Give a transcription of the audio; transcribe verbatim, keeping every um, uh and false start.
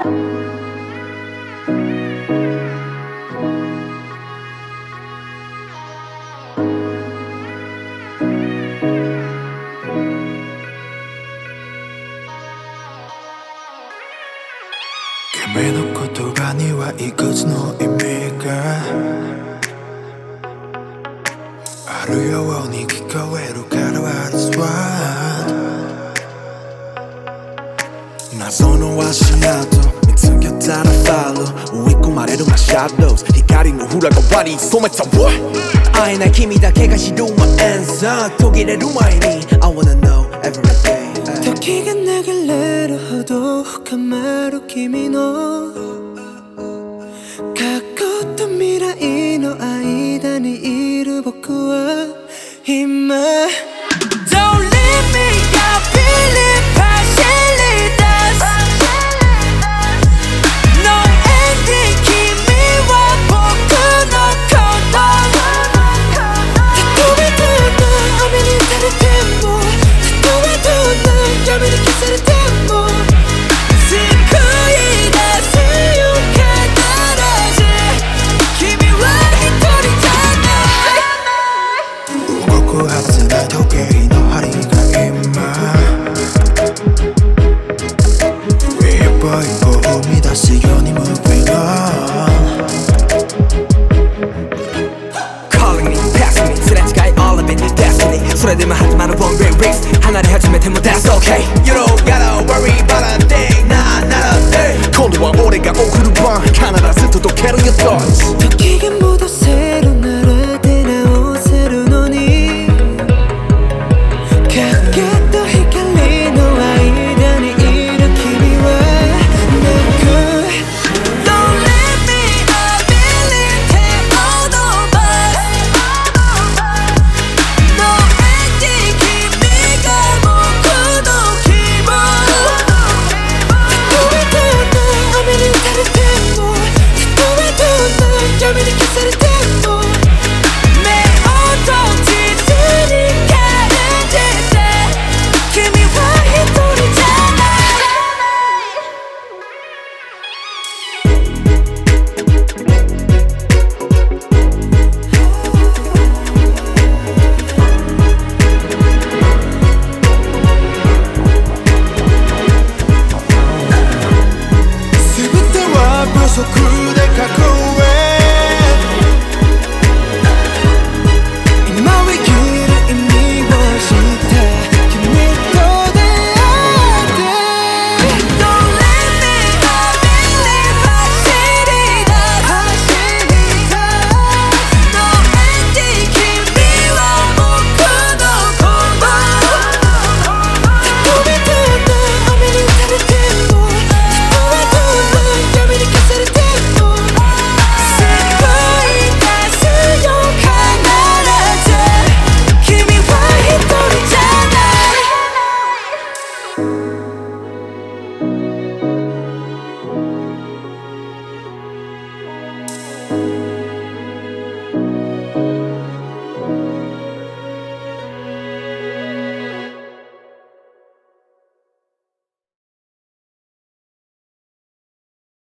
君の言葉にはいくつの意味があるように聞こえるから That's what 謎の足跡見つけたら Follow 追い込まれる My shadows 光の裏側に染めた What 会えない君だけが知る My answer 途切れる前に I wanna know everything 時が流れるほど深まる君の過去と未来の間にいる僕は今